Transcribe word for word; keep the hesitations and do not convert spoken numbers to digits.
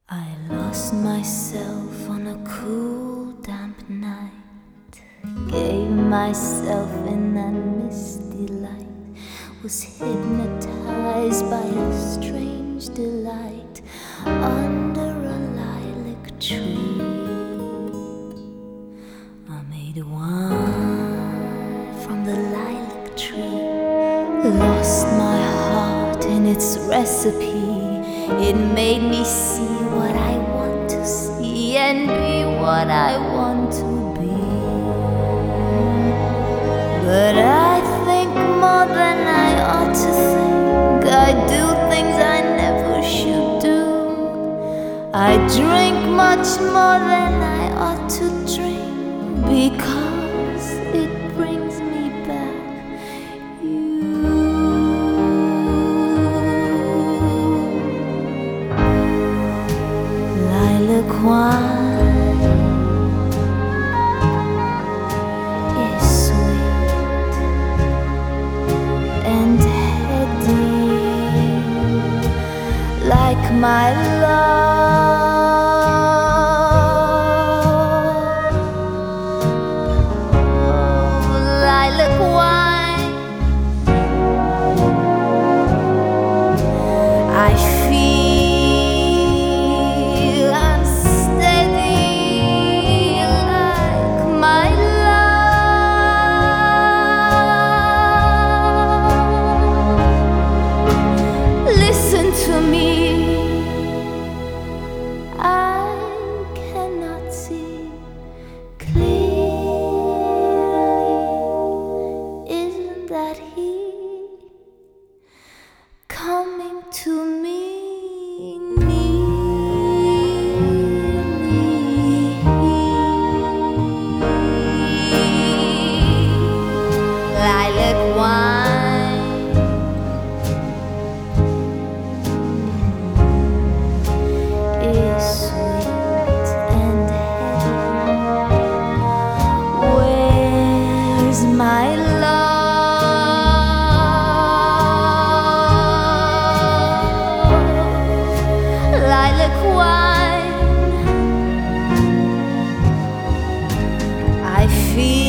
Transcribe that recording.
I lost myself on a cool, damp night. Gave myself in that misty light. Was hypnotized by a strange delight under a lilac tree. I made wine from the lilac tree. Lost my heart in its recipe. It made me see what I want to see and be what I want to be. But I think more than I ought to think. I do things I never should do. I drink much more than I ought to drink because it brings me back you. Lilac wine is sweet and heady, like my love. Lilac wine, I feel unsteady, like my love. Listen to me, I cannot see clearly. Isn't that he coming to me nearly? Lilac wine is sweet and heavy. Where's my love? Lilac wine, I feel